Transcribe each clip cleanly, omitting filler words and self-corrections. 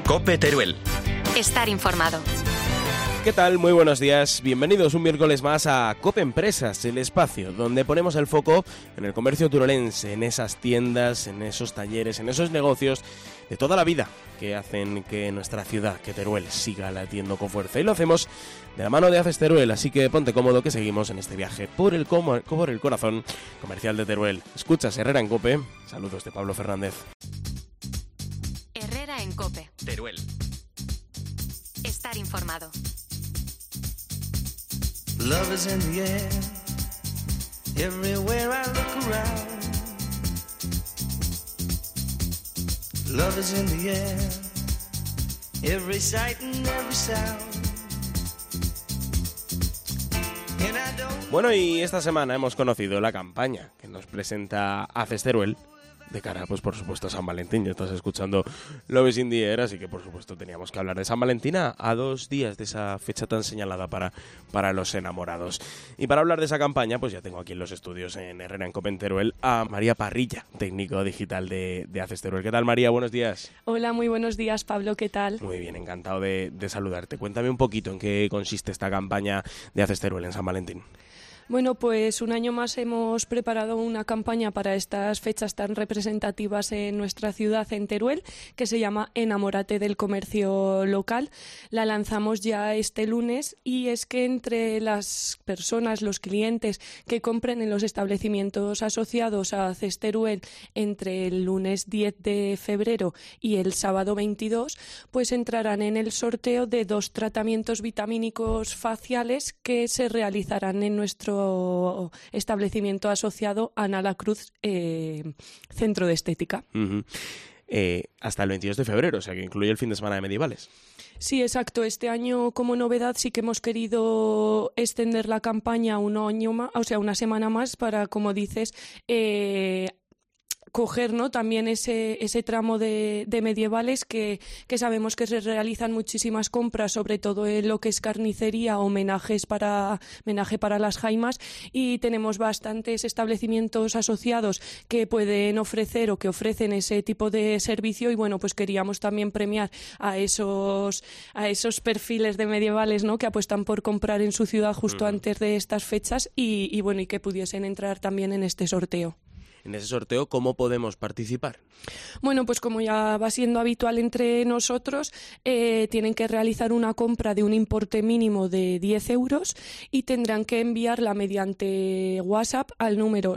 COPE Teruel. Estar informado. ¿Qué tal? Muy buenos días. Bienvenidos un miércoles más a COPE Empresas, el espacio donde ponemos el foco en el comercio turolense, en esas tiendas, en esos talleres, en esos negocios de toda la vida que hacen que nuestra ciudad, que Teruel, siga latiendo con fuerza. Y lo hacemos de la mano de ACES Teruel, así que ponte cómodo que seguimos en este viaje por el corazón comercial de Teruel. Escuchas Herrera en COPE. Saludos de Pablo Fernández. Herrera en COPE. Teruel. Estar informado. Love is in the air, everywhere I look around. Love is in the air, every sight and every sound. And I don't... Bueno, y esta semana hemos conocido la campaña que nos presenta ACES Teruel de cara, pues por supuesto, a San Valentín. Ya estás escuchando Love is in the Air, así que por supuesto teníamos que hablar de San Valentín a 2 días de esa fecha tan señalada para los enamorados. Y para hablar de esa campaña, pues ya tengo aquí en los estudios en Herrera en COPE en Teruel a María Parrilla, técnico digital de ACES Teruel. ¿Qué tal, María? Buenos días. Hola, muy buenos días, Pablo. ¿Qué tal? Muy bien, encantado de saludarte. Cuéntame un poquito en qué consiste esta campaña de ACES Teruel en San Valentín. Bueno, pues un año más hemos preparado una campaña para estas fechas tan representativas en nuestra ciudad, en Teruel, que se llama Enamórate del comercio local. La lanzamos ya este lunes y es que entre las personas, los clientes que compren en los establecimientos asociados a ACES Teruel entre el lunes 10 de febrero y el sábado 22, pues entrarán en el sorteo de 2 tratamientos vitamínicos faciales que se realizarán en nuestro establecimiento asociado a Ana la Cruz, Centro de Estética. Uh-huh. Hasta el 22 de febrero, o sea que incluye el fin de semana de medievales. Sí, exacto. Este año, como novedad, sí que hemos querido extender la campaña un año más, o sea, una semana más para, como dices, coger, ¿no?, también ese tramo de medievales que sabemos que se realizan muchísimas compras, sobre todo en lo que es carnicería, homenaje para las jaimas, y tenemos bastantes establecimientos asociados que pueden ofrecer o que ofrecen ese tipo de servicio, y bueno, pues queríamos también premiar a esos perfiles de medievales, ¿no?, que apuestan por comprar en su ciudad justo antes de estas fechas y bueno, y que pudiesen entrar también en este sorteo. En ese sorteo, ¿cómo podemos participar? Bueno, pues como ya va siendo habitual entre nosotros, tienen que realizar una compra de un importe mínimo de 10 euros y tendrán que enviarla mediante WhatsApp al número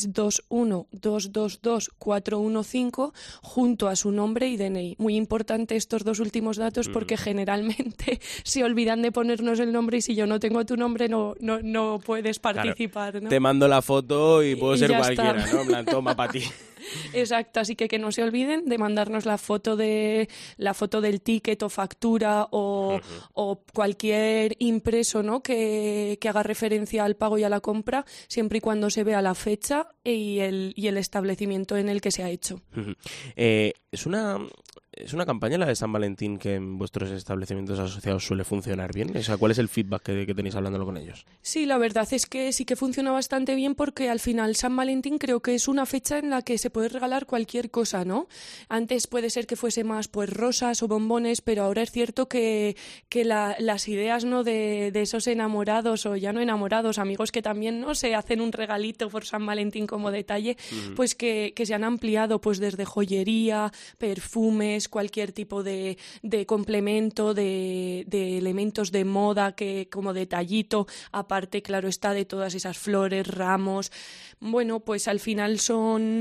621-222-415 junto a su nombre y DNI. Muy importante estos 2 últimos datos porque generalmente se olvidan de ponernos el nombre y si yo no tengo tu nombre no puedes participar. Claro, ¿no? Te mando la foto y puedo ser cualquiera, está. ¿no? En plan, toma para ti. Exacto, así que no se olviden de mandarnos la foto del ticket o factura o cualquier impreso, ¿no?, que haga referencia al pago y a la compra, siempre y cuando se vea la fecha y el establecimiento en el que se ha hecho. ¿Es una campaña la de San Valentín que en vuestros establecimientos asociados suele funcionar bien? O sea, ¿cuál es el feedback que tenéis hablándolo con ellos? Sí, la verdad es que sí que funciona bastante bien porque al final San Valentín creo que es una fecha en la que se puede regalar cualquier cosa, ¿no? Antes puede ser que fuese más pues rosas o bombones, pero ahora es cierto que las ideas, ¿no?, de esos enamorados o ya no enamorados, amigos que también, ¿no?, se hacen un regalito por San Valentín como detalle, pues que se han ampliado pues desde joyería, perfumes, cualquier tipo de complemento, de elementos de moda que como detallito, aparte, claro está, de todas esas flores, ramos. Bueno, pues al final es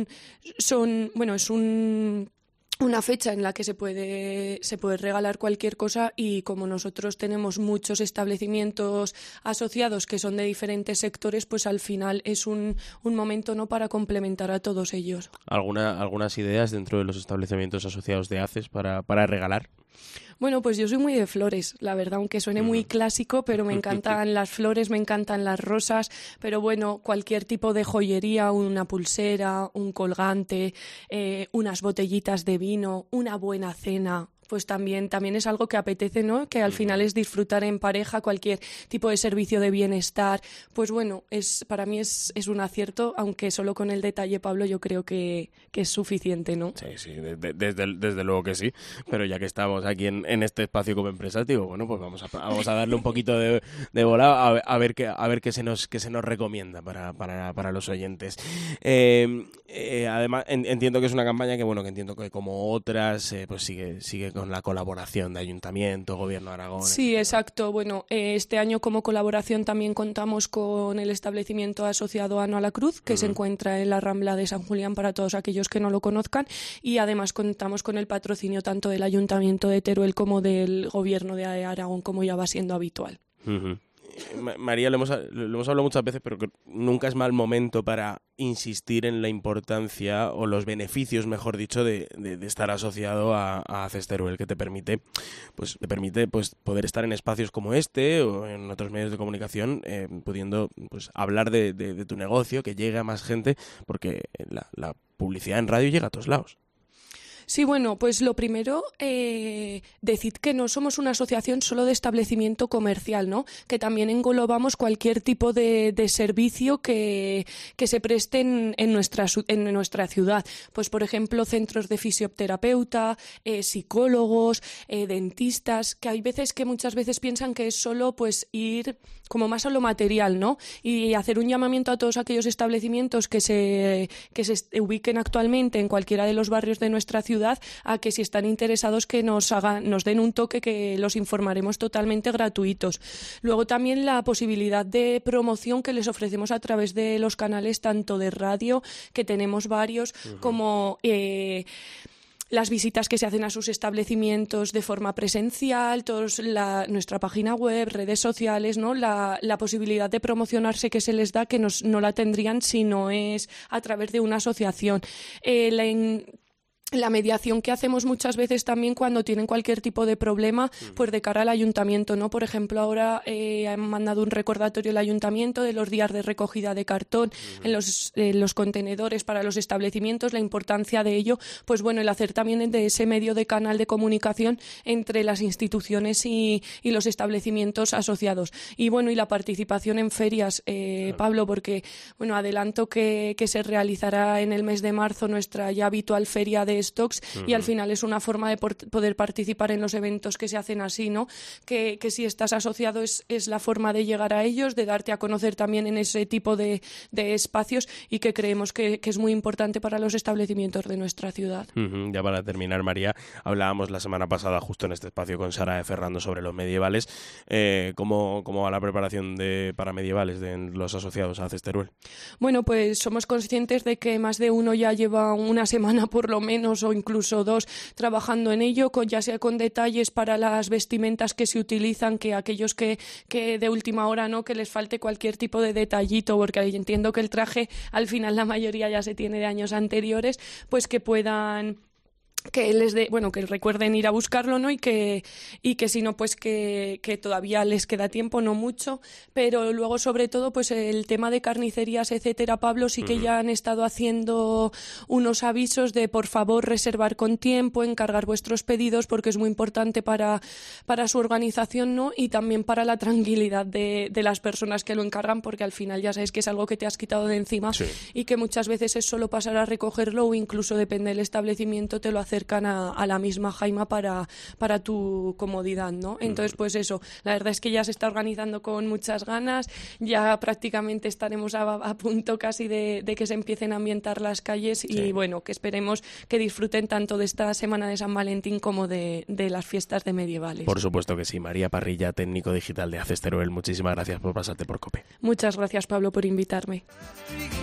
una fecha en la que se puede regalar cualquier cosa y como nosotros tenemos muchos establecimientos asociados que son de diferentes sectores, pues al final es un momento, ¿no?, para complementar a todos ellos. ¿Algunas ideas dentro de los establecimientos asociados de ACES para regalar? Bueno, pues yo soy muy de flores, la verdad, aunque suene muy clásico, pero me encantan las flores, me encantan las rosas, pero bueno, cualquier tipo de joyería, una pulsera, un colgante, unas botellitas de vino, una buena cena, pues también es algo que apetece, ¿no? Que al final es disfrutar en pareja cualquier tipo de servicio de bienestar. Pues bueno, para mí es un acierto, aunque solo con el detalle, Pablo, yo creo que es suficiente, ¿no? Sí, desde luego que sí, pero ya que estamos aquí en este espacio como empresa, digo, bueno, pues vamos a darle un poquito de bola a ver qué se nos recomienda para los oyentes. Además, entiendo que es una campaña que entiendo que como otras, pues sigue con la colaboración de Ayuntamiento, Gobierno de Aragón. Sí, etcétera. exacto. Bueno, este año como colaboración también contamos con el establecimiento asociado Ano a la Cruz, que se encuentra en la Rambla de San Julián para todos aquellos que no lo conozcan, y además contamos con el patrocinio tanto del Ayuntamiento de Teruel como del Gobierno de Aragón, como ya va siendo habitual. Uh-huh. María, lo hemos hablado muchas veces, pero que nunca es mal momento para insistir en la importancia o los beneficios, mejor dicho, de estar asociado a ACES Teruel, que te permite poder estar en espacios como este o en otros medios de comunicación, pudiendo pues hablar de tu negocio, que llegue a más gente, porque la publicidad en radio llega a todos lados. Sí, bueno, pues lo primero, decir que no somos una asociación solo de establecimiento comercial, ¿no? Que también englobamos cualquier tipo de servicio que se preste en nuestra ciudad. Pues, por ejemplo, centros de fisioterapeuta, psicólogos, dentistas, que hay veces que muchas veces piensan que es solo pues ir como más a lo material, ¿no? Y hacer un llamamiento a todos aquellos establecimientos que se ubiquen actualmente en cualquiera de los barrios de nuestra ciudad, a que si están interesados que nos den un toque, que los informaremos totalmente gratuitos. Luego también la posibilidad de promoción que les ofrecemos a través de los canales tanto de radio, que tenemos varios, como las visitas que se hacen a sus establecimientos de forma presencial, nuestra página web, redes sociales, ¿no? La posibilidad de promocionarse que se les da, que no la tendrían si no es a través de una asociación. La mediación que hacemos muchas veces también cuando tienen cualquier tipo de problema, pues de cara al ayuntamiento, ¿no? Por ejemplo, ahora han mandado un recordatorio al ayuntamiento de los días de recogida de cartón en los contenedores para los establecimientos, la importancia de ello, pues bueno, el hacer también de ese medio de canal de comunicación entre las instituciones y los establecimientos asociados. Y bueno, y la participación en ferias, Pablo, porque bueno, adelanto que se realizará en el mes de marzo nuestra ya habitual feria de stocks, y al final es una forma de poder participar en los eventos que se hacen así, ¿no? Que si estás asociado es la forma de llegar a ellos, de darte a conocer también en ese tipo de espacios, y que creemos que es muy importante para los establecimientos de nuestra ciudad. Ya para terminar, María, hablábamos la semana pasada justo en este espacio con Sara de Ferrando sobre los medievales. ¿Cómo va la preparación para medievales de los asociados a ACES Teruel? Bueno, pues somos conscientes de que más de uno ya lleva una semana por lo menos, o incluso 2, trabajando en ello, ya sea con detalles para las vestimentas que se utilizan, que aquellos que de última hora, ¿no?, que les falte cualquier tipo de detallito, porque entiendo que el traje al final la mayoría ya se tiene de años anteriores, pues que puedan... que recuerden ir a buscarlo, ¿no? Y que si no, pues que todavía les queda tiempo, no mucho, pero luego sobre todo pues el tema de carnicerías, etcétera, Pablo, sí que ya han estado haciendo unos avisos de por favor reservar con tiempo, encargar vuestros pedidos, porque es muy importante para su organización, ¿no? Y también para la tranquilidad de las personas que lo encargan, porque al final ya sabes que es algo que te has quitado de encima, sí, y que muchas veces es solo pasar a recogerlo, o incluso depende del establecimiento, te lo acercan a la misma jaima para tu comodidad, ¿no? Entonces, pues eso, la verdad es que ya se está organizando con muchas ganas, ya prácticamente estaremos a punto casi de que se empiecen a ambientar las calles, y bueno, que esperemos que disfruten tanto de esta semana de San Valentín como de las fiestas de medievales. Por supuesto que sí. María Parrilla, técnico digital de ACES Teruel, muchísimas gracias por pasarte por COPE. Muchas gracias, Pablo, por invitarme.